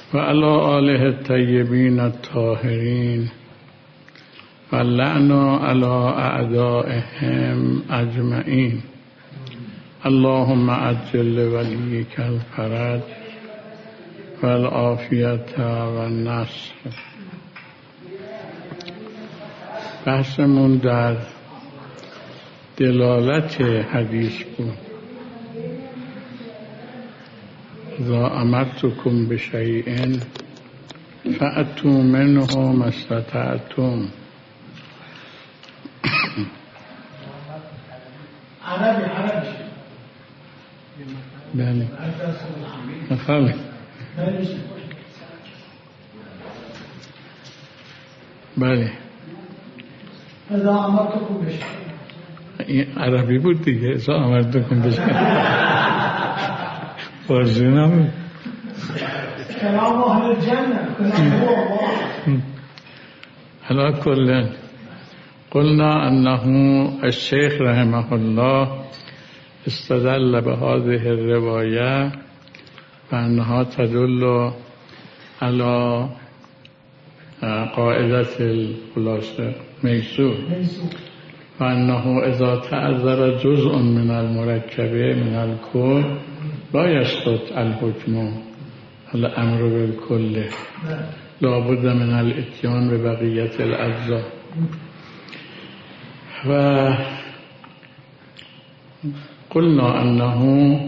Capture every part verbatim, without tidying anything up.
و علی آله الطیبین الطاهرین و اللعن علی اعدائهم اجمعین. اللهم عجل ولیک الفرج و العافیت و النصر. بحثمون در دلالت حدیث بود. اذا امرتکم بشیء فأتوا منه ما استطعتم. عربی عربی بله مفهوم بله اذا امرتکم بشیء این عربی بود دیگه. اذا امرتکم بشیء فارسی نبود. كلام أهل الجنة كلام هو الله. على كل قلنا أنه الشيخ رحمه الله استدل بهذه الرواية بأنها تدل على قاعدة الخلاصة ميسور، وأنه إذا تعذر جزء من المركب من الكل لا يسقط الحكم الأمر بالكل، لا بد من الاتيان ببقية الأجزاء. وقلنا أنه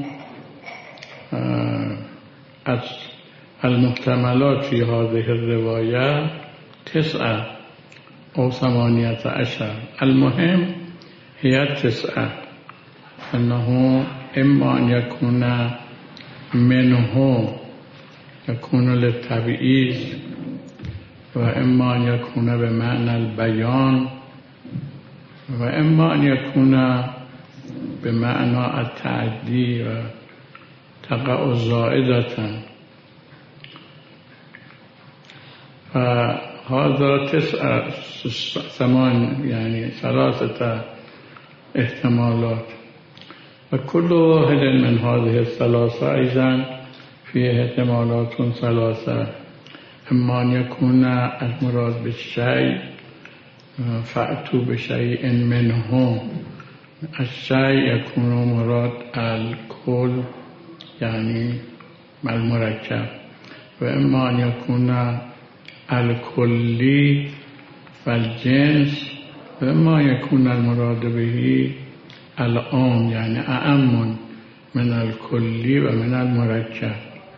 المحتملات في هذه الرواية تسعة أو ثمانية عشر. المهم هي التسعة، أنه إما أن يكون منه يكون للتبعيض، وإما أن يكون بمعنى البيان، وإما أن يكون بمعنى التعدي وتقع زائدة. فهذا تسعة ثمان يعني ثلاثة احتمالات، وكل واحد من هذه الثلاثة أيضا فيه احتمالات ثلاثة. إما أن يكون المراد بالشيء فأتوا بشيء منه، الشيء يكون مراد الكل يعني المركب، وإما أن يكون الكلي والجنس، وإما يكون المراد به العام يعني أعم من الكلي ومن المركب.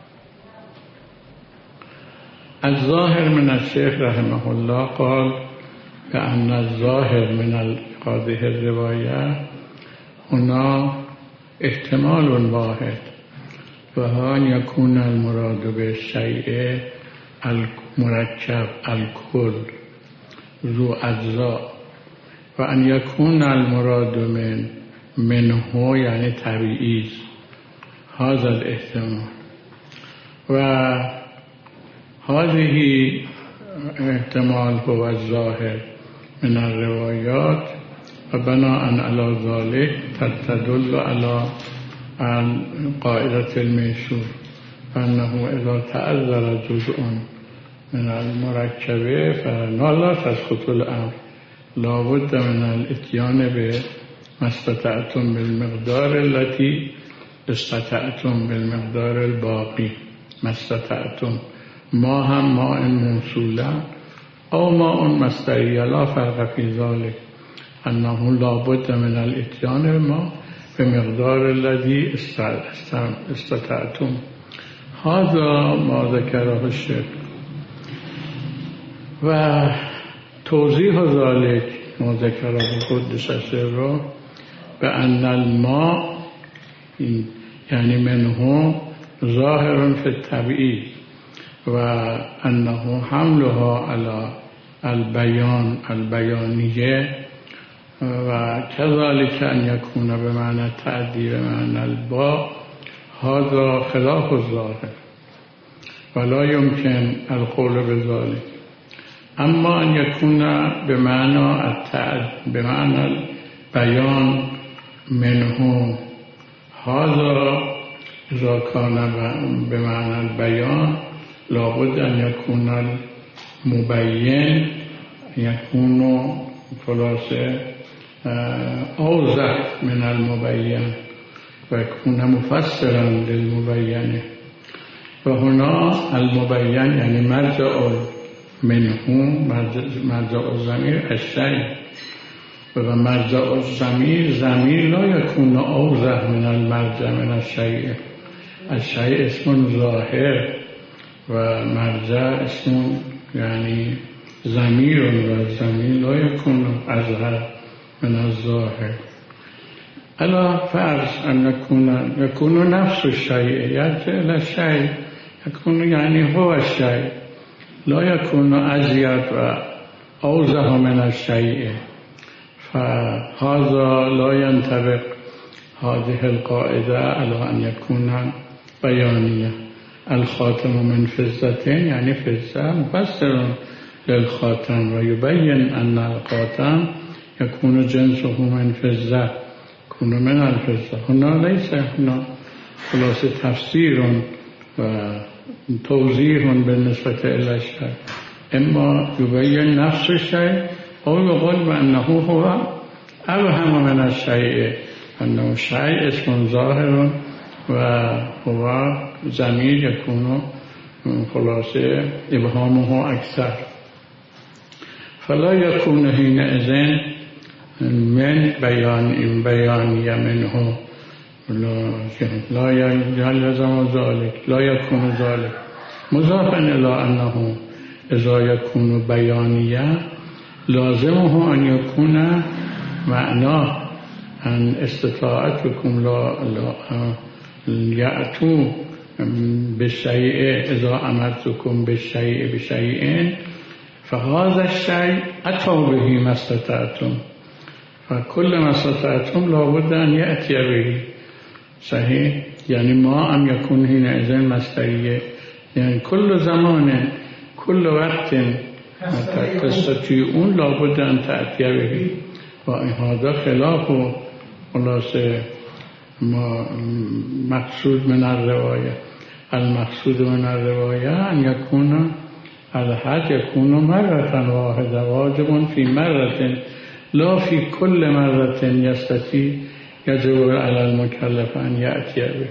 الظاهر من الشيخ رحمه الله قال بأن الظاهر من هذه الرواية هنا احتمال واحد، وهو أن يكون المراد بالشيء المركب الكل ذو أجزاء، وأن يكون المراد من منه يعني تبعيض. هذا الاحتمال. وهذه احتمال هو الظاهر من الروايات، وبناء على ذلك تدل على قاعدة الميسور، أنه إذا تعذر جزء من المركب فلا تسقط الأمر، لا بد من الاتيان بما استطعتم بالمقدار التي استطعتم بالمقدار الباقي. ما استطعتم ما هم ماء موصولا أو ماء مصدرية لا فرق في ذلك، أنه لا بد من الاتيان بما بمقدار الذي استطعتم. هذا ما ذكره الشيخ. وتوضيح ذلك ما ذكره قدس سره بأن الماء يعني منه ظاهر في التبعيض، وأنه حملها على البيان البيانية، وكذلك أن يكون بمعنى التعدي بمعنى الباء، هذا خلاف الظاهر ولا يمكن القول بذلك. أما أن يكون بمعنى التعد بمعنى البيان منه، هذا إذا كان بمعنى البيان لابد ان یکون المبین یکون خلاصه اوضح من المبین و یکون مفسرا للمبین و هنا المبین یعنی مرجع منه مرجع الضمیر الشیء و مرجع الضمیر ضمیر لا یکون اوضح من المرجع من الشیء الشیء اسم ظاهر و مرجع اسم یعنی ضمیر و ضمیر لا یکون اظهر من الظاهر الا فرض ان يكون يكون نفس الشيء يرجع الى الشيء يكون يعني هو الشيء لا يكون ازيد و اوضح من الشيء فهذا لا ينطبق هذه القاعده على ان يكون بيانيه الخاتم من فضة يعني فضة مفسر للخاتم ويبين أن الخاتم يكون جنسه من فضة يكون من الفضة هنا ليس هنا خلاص تفسير وتوضيح بالنسبة إلى الشيء إما يبين نفس الشيء أو يقول بأنه هو أوهم من الشيء أنه شيء اسم ظاهر وهو ضمير يكون خلاصة إبهامه أكثر فلا يكون حينئذ من بيان بيانية منه لا يلزم ذلك لا يكون ذلك مضافا إلى أنه إذا يكون بيانية لازمه أن يكون معناه أن استطاعتكم لا لا يأتوا بالشيء إذا أمرتكم بالشيء بشيء فهذا الشيء أتوا به ما استطعتم فكل ما استطعتم لابد أن يأتي به صحيح يعني ما أن يكون حينئذ مصدرية يعني كل زمان كل وقت تستطيعون لابد أن تأتي به وهذا خلاف خلاصة مقصود من الرواية المقصود من الرواية أن يكون الحج يكون مرة واحدة واجب في مرة لا في كل مرة يستطيع يجب على المكلف أن يأتي به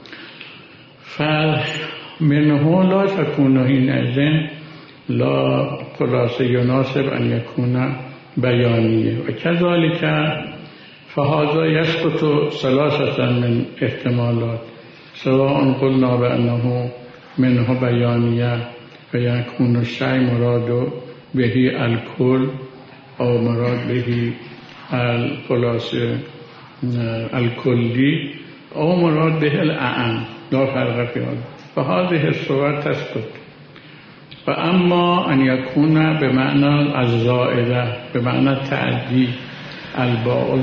فمنه لا تكون حينئذ لا خلاصة يناسب أن يكون بيانية وكذلك فهذا يسقط ثلاثة من احتمالات سواء قلنا بأنه منه بيانية فيكون الشيء مراد به الكل أو مراد به الخلاصة الكلي أو مراد به الأعم لا فرق في هذا فهذه الصور تسقط فأما أن يكون بمعنى الزائدة بمعنى التعدي الباء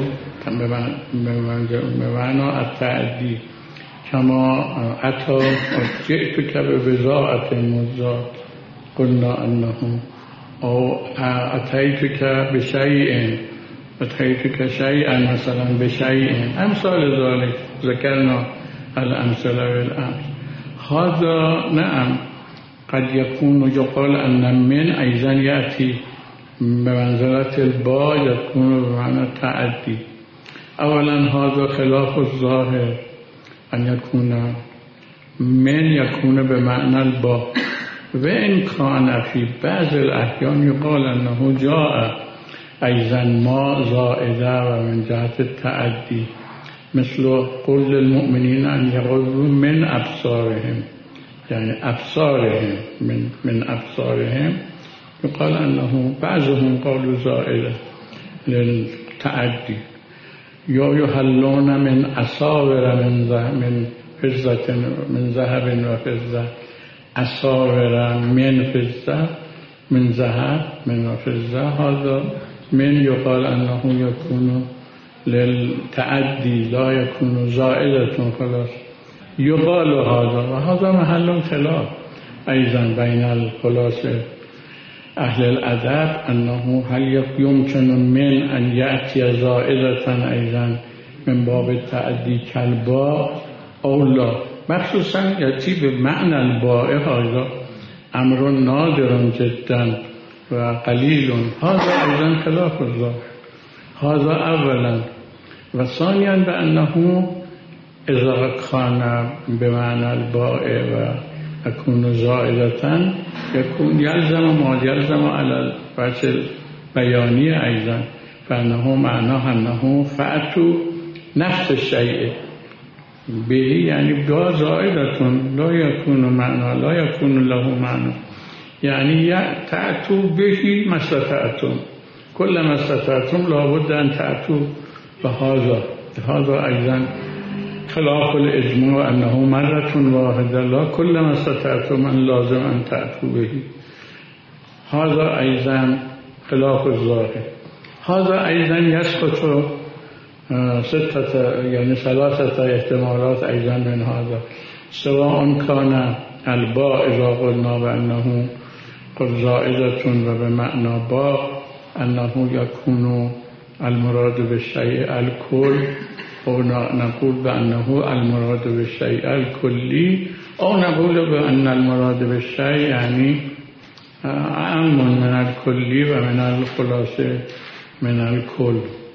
بمعنى التعدي كما أتى جئتك ببضاعة مزجاة قلنا أنه أو أتيتك بشيء أتيتك شيئا مثلا بشيء أمثال ذلك ذكرنا الأمثلة بالأمس هذا نعم قد يكون يقال أن من أيضا يأتي بمنزلة الباء يكون بمعنى التعدي أولا هذا خلاف الظاهر أن يكون من يكون بمعنى الباء وإن كان في بعض الأحيان يقال أنه جاء أيضا ما زائدة ومن جهة التعدي مثل قل للمؤمنين أن يغضوا من أبصارهم يعني أبصارهم من من أبصارهم يقال أنه بعضهم قالوا زائدة للتعدي يحلون من أساور من من فضة من ذهب وفضة أساور من فضة من ذهب من فضة هذا من يقال أنه يكون للتعدي لا يكون زائدة خلاص يقال هذا وهذا محل خلاف أيضا بين الخلاصة أهل الأدب أنه هل يمكن من أن يأتي زائدة أيضا من باب التعدي كالباء أو لا مخصوصا يأتي بمعنى الباء هذا امر نادر جدا و قلیل. هذا ایضا خلاف الظاهر. هذا اولا. و ثانیا بانه اذا كان بمعنى الباء و اكون زائدة يكون يلزم ما يلزم على الوجه البياني ايضا، فانه معناه انه فأتوا نفس الشيء به، يعني با زائدة لا يكون معنى لا يكون له معنى، يعني تأتوا به ما استطعتم، كل ما استطعتم لابد أن تأتوا بهذا. هذا أيضا خلاف الإجماع أنه مرة واحدة، لا كل ما استطعتم أن لازم أن تأتوا به. هذا أيضا خلاف الظاهر. هذا أيضا يسقط ستة يعني ثلاثة احتمالات أيضا من هذا، سواء كان الباء إذا قلنا بأنه قد زائدة وبمعنى باء أنه يكون المراد بالشيء الكل، أو نقول بأنه المراد بالشيء الكلي، أو نقول بأن المراد بالشيء يعني أعم من الكلي ومن الخلاصة من الكل.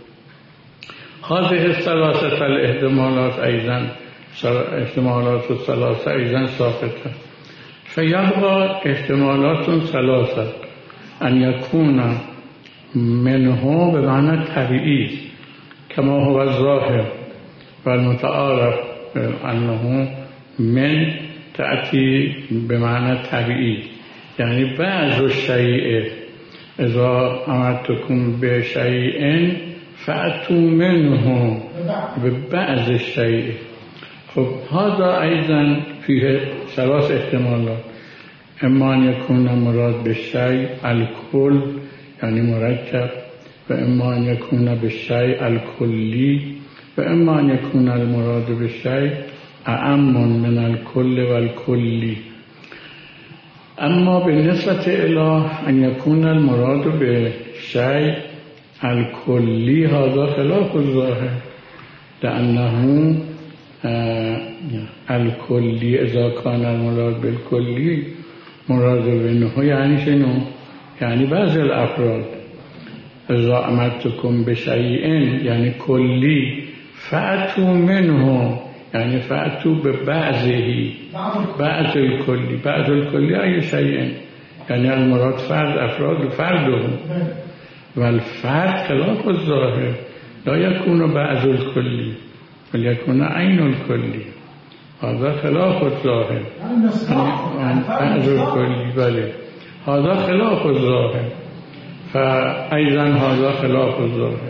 هذه الثلاثة الاحتمالات أيضا احتمالات الثلاثة أيضا ساقطة. فيبقى احتمالات ثلاثة، أن يكون منه بمعنى التبعيد كما هو الظاهر والمتعارف أنه من تأتي بمعنى التبعيد، يعني بعض الشيء إذا أمرتكم بشيء فأتوا منه ببعض الشيء. خب هذا أيضا فيه ثلاث احتمالات، إما أن يكون مراد بالشيء الكل يعني مركب، وإما أن يكون بالشيء الكلي، وإما أن يكون المراد بالشيء أعم من الكل والكلي. أما بالنسبة إلى أن يكون المراد بالشيء الكلي هذا خلاف الظاهر، لأنه آه الكلي إذا كان المراد بالكلي مراد منه يعني شنو؟ يعني بعض الأفراد. إذا أمرتكم بشيء يعني كلي فأتوا منه يعني فأتوا ببعضه، بعض الكلي. بعض الكلي أي شيء يعني المراد فرد أفراد فرده، والفرد خلاف الظاهر، لا يكون بعض الكلي بل يكون عين الكلي، هذا خلاف الظاهر. بعض الكلي بله هذا خلاف الظاهر، فأيضا هذا خلاف الظاهر،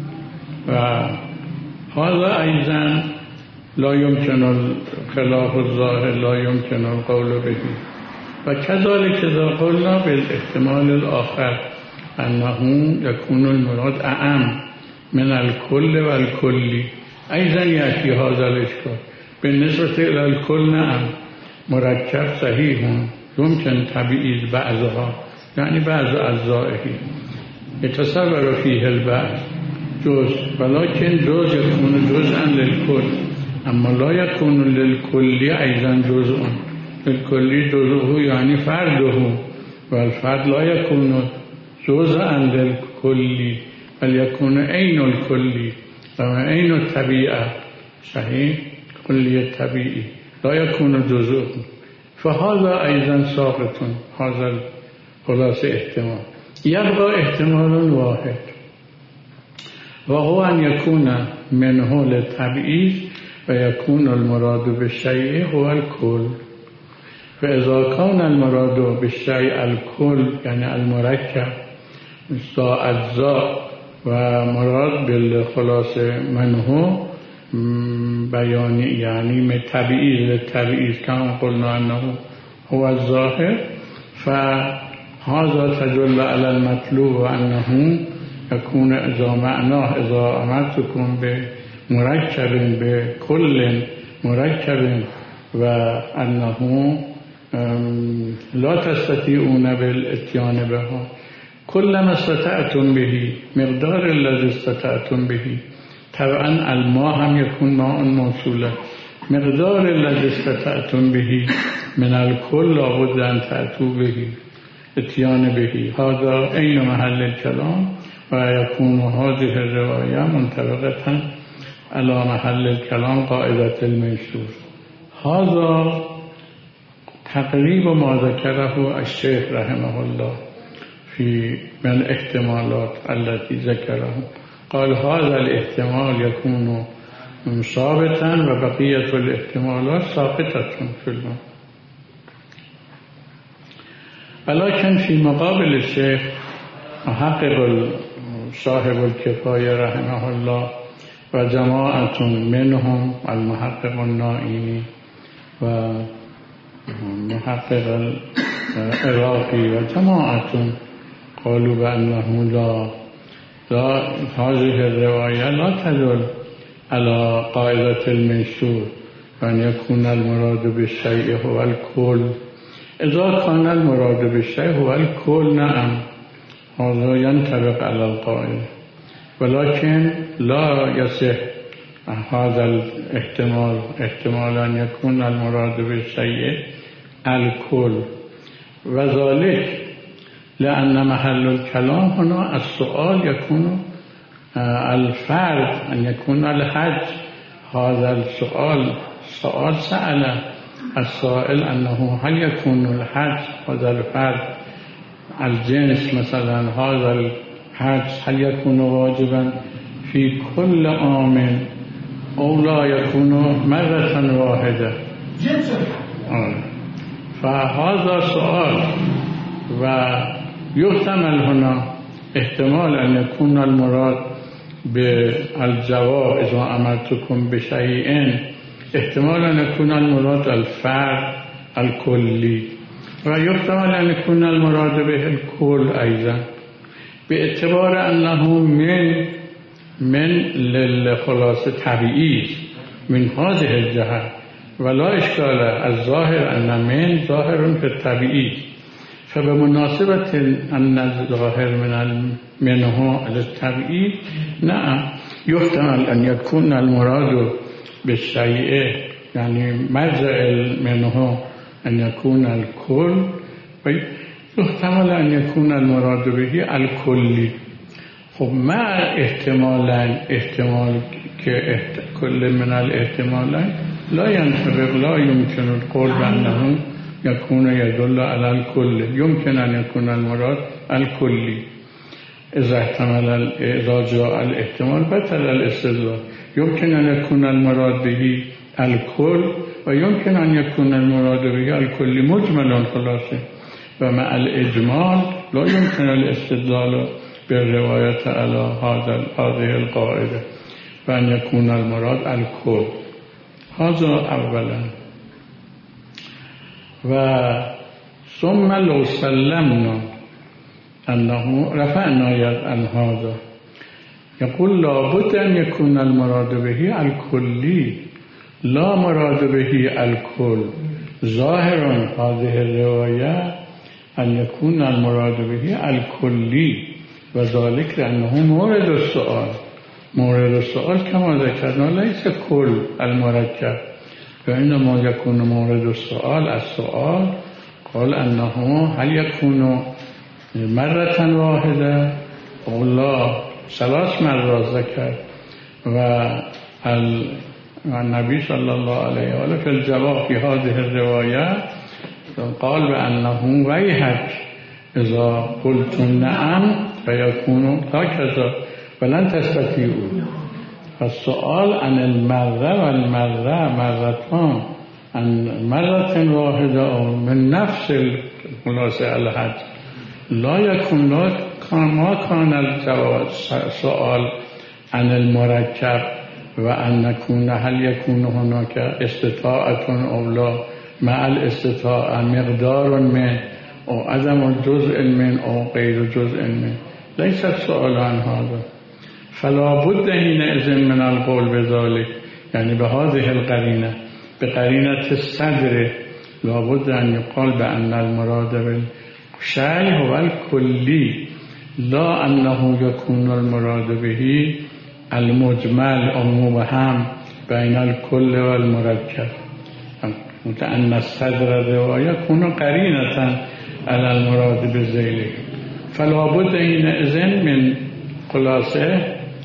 وهذا أيضا لا يمكن خلاف الظاهر لا يمكن القول به. وكذلك إذا قلنا بالاحتمال الآخر أنه يكون المراد أعم من الكل والكلي، أيضا يأتي هذا الإشكال. بالنسبة إلى الكل نعم مركب صحيح يمكن تبعيد بعضها، يعني بعض أجزائه يتصور فيه البعض جزء، ولكن جزء يكون جزءا للكل، أما لا يكون للكل أيضا جزء. الكل جزءه يعني فرده، والفرد لا يكون جزءا للكل بل يكون عين الكل، وعين الطبيعة صحيح كلي الطبيعي لا يكون جزء. فهذا أيضا ساقط، هذا خلاصة احتمال. يبقى احتمال واحد، وهو أن يكون منه للتبعيد ويكون المراد بالشيء هو الكل. فإذا كان المراد بالشيء الكل يعني المركب ذا أجزاء، ومراد بالخلاصة منه بياني يعني من تبعيد للتبعيد كما قلنا أنه هو الظاهر، فهذا تدل على المطلوب أنه يكون إذا معناه إذا أمرتكم بمركب بكل مركب، وأنه لا تستطيعون بالاتيان بها، كلما استطعتم به مقدار الذي استطعتم به. طبعا الماء هم يكون ماء موصولا، مقدار الذي استطعتم به من الكل لابد أن تأتوا به اتيان به هذا أين محل الكلام ويكون هذه الرواية منطبقة على محل الكلام قاعدة المنشور. هذا تقريب ما ذكره الشيخ رحمه الله في من الاحتمالات التي ذكره. قال هذا الاحتمال يكون ثابتا وبقية الاحتمالات ساقطة في الماء. ولكن في مقابل الشيخ محقق صاحب الكفاية رحمه الله وجماعة منهم المحقق النائمي ومحقق العراقي وجماعة قالوا بأنه لا لا هذه الرواية لا تدل على قاعدة المنشور وأن يكون المراد بالشيء هو الكل. إذا كان المراد بالشيء هو الكل نعم هذا ينطبق على القاعدة، ولكن لا يصح هذا الاحتمال احتمال أن يكون المراد بالشيء الكل، وذلك لأن محل الكلام هنا السؤال يكون الفرد أن يكون الحج. هذا السؤال سؤال سأل السائل أنه هل يكون الحج هذا الفرد الجنس مثلا هذا الحج هل يكون واجبا في كل عام أو لا يكون مرة واحدة. آه. فهذا سؤال ويحتمل هنا احتمال أن يكون المراد بالجواب إذا أمرتكم بشيء احتمال أن يكون المراد الفرد الكلي، ويحتمل أن يكون المراد به الكل أيضا باعتبار أنه من من للخلاصة طبيعي من هذه الجهة، ولا إشكال الظاهر أن من ظاهر في الطبيعي، فبمناسبة أن الظاهر من منه للطبيعي نعم يحتمل أن يكون المراد بالشيء يعني مرجع منه أن يكون الكل، ويحتمل أن يكون المراد به الكلي. خب مع احتمالين احتمال كل من الاحتمالين لا ينطبق لا يمكن القول بأنه يكون يدل على الكل، يمكن أن يكون المراد الكلي إذا احتمل إذا جاء الاحتمال بطل الاستدلال. يمكن أن يكون المراد به الكل ويمكن أن يكون المراد به الكل مجملا خلاصة، ومع الإجمال لا يمكن الاستدلال بالرواية على هذا هذه القاعدة وأن يكون المراد الكل. هذا أولا. وثم لو سلمنا أنه رفعنا يد عن هذا يقول لابد أن يكون المراد به الكلي لا مراد به الكل. ظاهر هذه الرواية أن يكون المراد به الكلي، وذلك لأنه مورد السؤال. مورد السؤال كما ذكرنا ليس كل المركب، فإنما يكون مورد السؤال السؤال قال أنه هل يكون مرة واحدة أو لا ثلاث مرات ذكر. والنبي صلى الله عليه وآله في الجواب في هذه الرواية قال بأنه ويحك إذا قلتم نعم فيكون هكذا ولن تستطيعوا. فالسؤال عن المرة والمرة مرتان عن مرة واحدة أو من نفس الخلاصة الحج لا يكون لا ما كان الجواب سؤال عن المركب وأن نكون هل يكون هناك استطاعة أو لا مع الاستطاعة مقدار من أو عدم جزء من أو غير جزء من. ليس السؤال عن هذا، فلا بد حينئذ من القول بذلك، يعني بهذه القرينة بقرينة الصدر لا بد أن يقال بأن المراد بالشيء هو الكلي لا أنه يكون المراد به المجمل أو مبهم بين الكل والمركب. أن الصدر الرواية كون قرينة على المراد بالذيل فلا بد حينئذ من خلاصة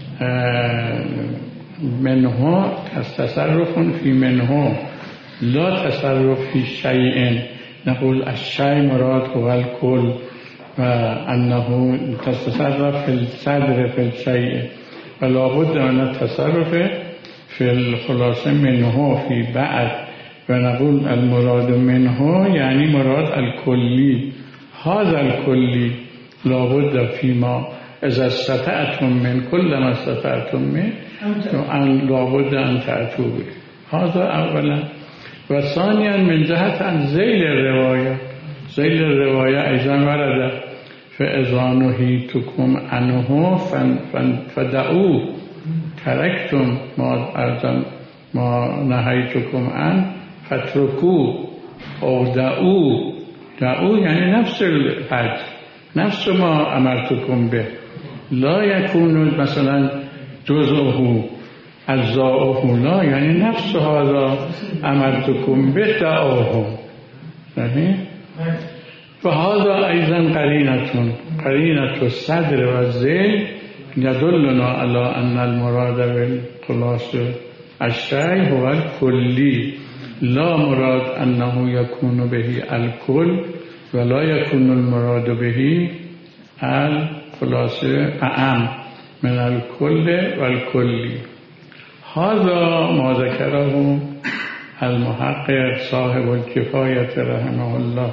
منه تصرف في منه لا تصرف في شيء نقول الشيء مراد هو الكل وأنه تصرف في الصدر في الشيء فلا بد من التصرف في الخلاصة منه في بعد ونقول المراد منه يعني مراد الكلي هذا الكلي لا بد فيما إذا استطعتم من كل ما استطعتم من أن لا بد أن تأتوا به هذا أولا وثانيا من جهة عن ذيل الرواية ذيل الرواية أيضا ورد فإذا نهيتكم عنه فدعوه تركتم ما ما نهيتكم عنه فاتركوه أو دعوه دعوه يعني نفس الحج نفس ما أمرتكم به لا يكون مثلا جزءه أجزاؤه لا يعني نفس هذا أمرتكم به دعوه صحيح فهذا أيضا قرينة قرينة الصدر والذيل يدلنا على أن المراد بالخلاصة الشيء هو الكلي لا مراد أنه يكون به الكل ولا يكون المراد به الخلاصة أعم من الكل والكلي هذا ما ذكره المحقق صاحب الكفاية رحمه الله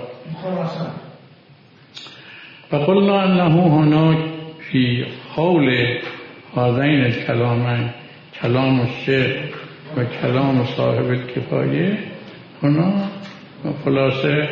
فقلنا أنه هناك في حول هذين الكلامين كلام الشيخ وكلام صاحب الكفاية هنا خلاصة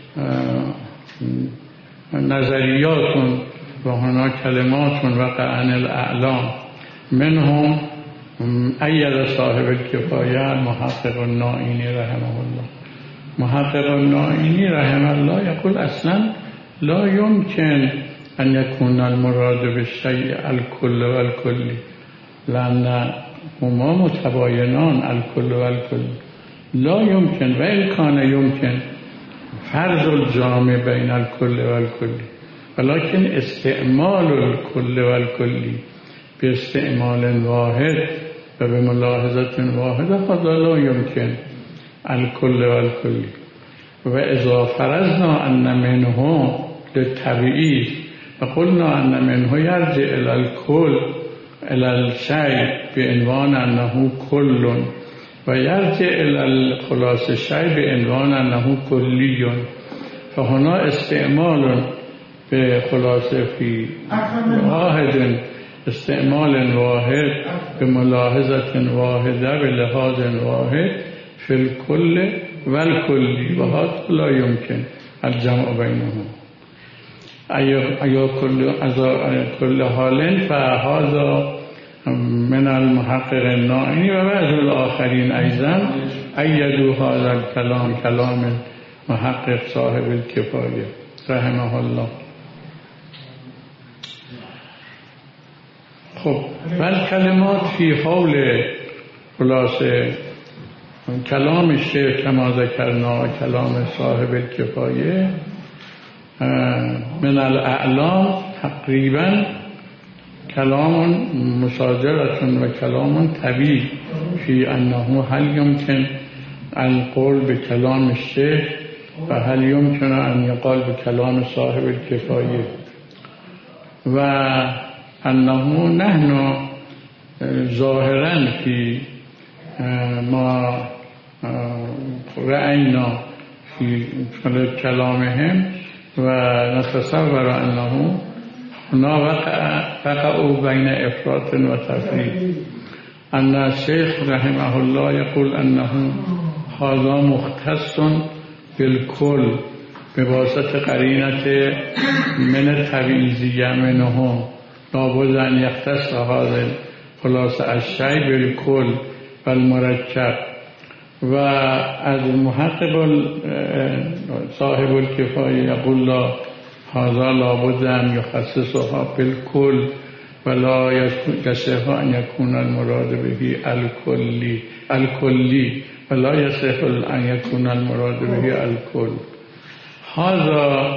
نظريات وهنا كلمات وقع عن الأعلام منهم أيد صاحب الكفاية المحقق النائینی رحمه الله محقق النائینی رحمه الله يقول أصلا لا يمكن أن يكون المراد بالشيء الكل والكل لأن هما متباينان الكل والكل لا يمكن وإن كان يمكن فرض الجامع بين الكل والكل ولكن استعمال الكل والكل باستعمال واحد وبملاحظة واحدة هذا لا يمكن الكل والكل وإذا فرضنا أن منه للتبعيض وقلنا أن منه يرجع إلى الكل إلى الشيء بعنوان أنه كل ويرجع إلى الخلاص الشيء بعنوان أنه كلي فهنا استعمال بخلاصة في واحد استعمال واحد بملاحظة واحدة بلحاظ واحد في الكل والكلي وهذا لا يمكن الجمع بينهم أي كل كل حال فهذا من المحقق النائینی وبعض الآخرين أيضا أيدوا هذا الكلام كلام محقق صاحب الكفاية رحمه الله. خب والكلمات في حول خلاصة كلام الشيخ كما ذكرنا وكلام صاحب الكفاية من الأعلام تقريبا كلام مشاجرة وكلام طبيعي في أنه هل يمكن القول بكلام الشيخ وهل يمكن أن يقال بكلام صاحب الكفاية وأنه نحن ظاهرا في ما رأينا في كلامهم ونتصور أنه هنا وقع وقعوا بين إفراط وتفريط أن الشيخ رحمه الله يقول أنه هذا مختص بالكل بواسطة قرينة من التبعيضية منه لابد أن يختص هذا خلاصة الشيء بالكل والمركب وأز المحقق صاحب الكفاية يقول لا هذا لابد أن يخصصها بالكل ولا يصح أن يكون المراد به الكلي الكلي فلا يصح أن يكون المراد به الكل. هذا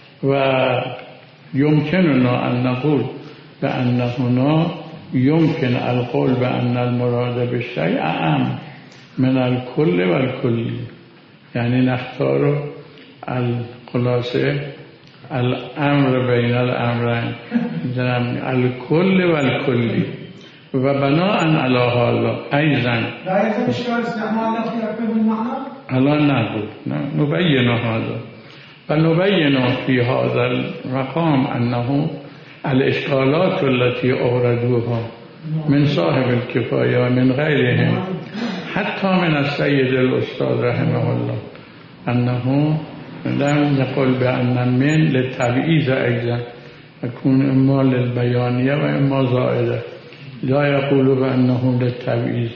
ويمكننا أن نقول بأن هنا يمكن القول بأن المراد بالشيء أعم من الكل والكل، يعني نختار الخلاصة الأمر بين الأمرين، الكل والكل. وبناء على هذا أيضا لا يلزم إشكال استعمال لفظ أكثر من معنى؟ الآن نقول نبين هذا، فنبين في هذا المقام أنه الإشكالات التي أوردوها من صاحب الكفاية ومن غيرهم حتى من السيد الأستاذ رحمه الله أنه لم نقول بأن من للتبعيض أيضا يكون إما للبيانية وإما زائدة، لا يقول بأنه للتبعيض.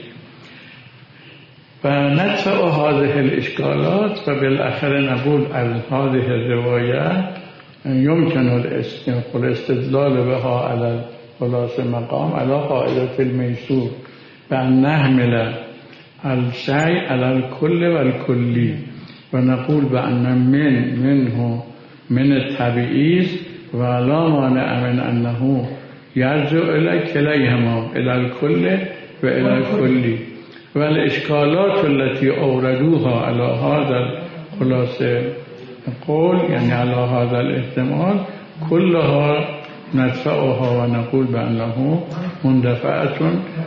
فندفع هذه الإشكالات فبالآخر نقول أن هذه الرواية يمكن الاستدلال بها على خلاص مقام على قاعدة الميسور بأن نحمل الشيء على الكل والكلي، ونقول بأن من منه من التبعيض ولا مانع من أنه يرجع إلى كليهما إلى الكل وإلى الكل. والإشكالات التي أوردوها على هذا الخلاصة نقول يعني على هذا الاحتمال كلها ندفعها ونقول بأنه مندفعة،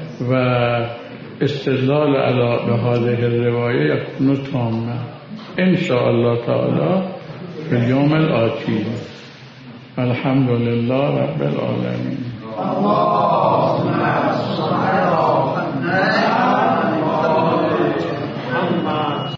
واستدلال على بهذه الرواية يكون تاما إن شاء الله تعالى في اليوم الآتي. الحمد لله رب العالمين.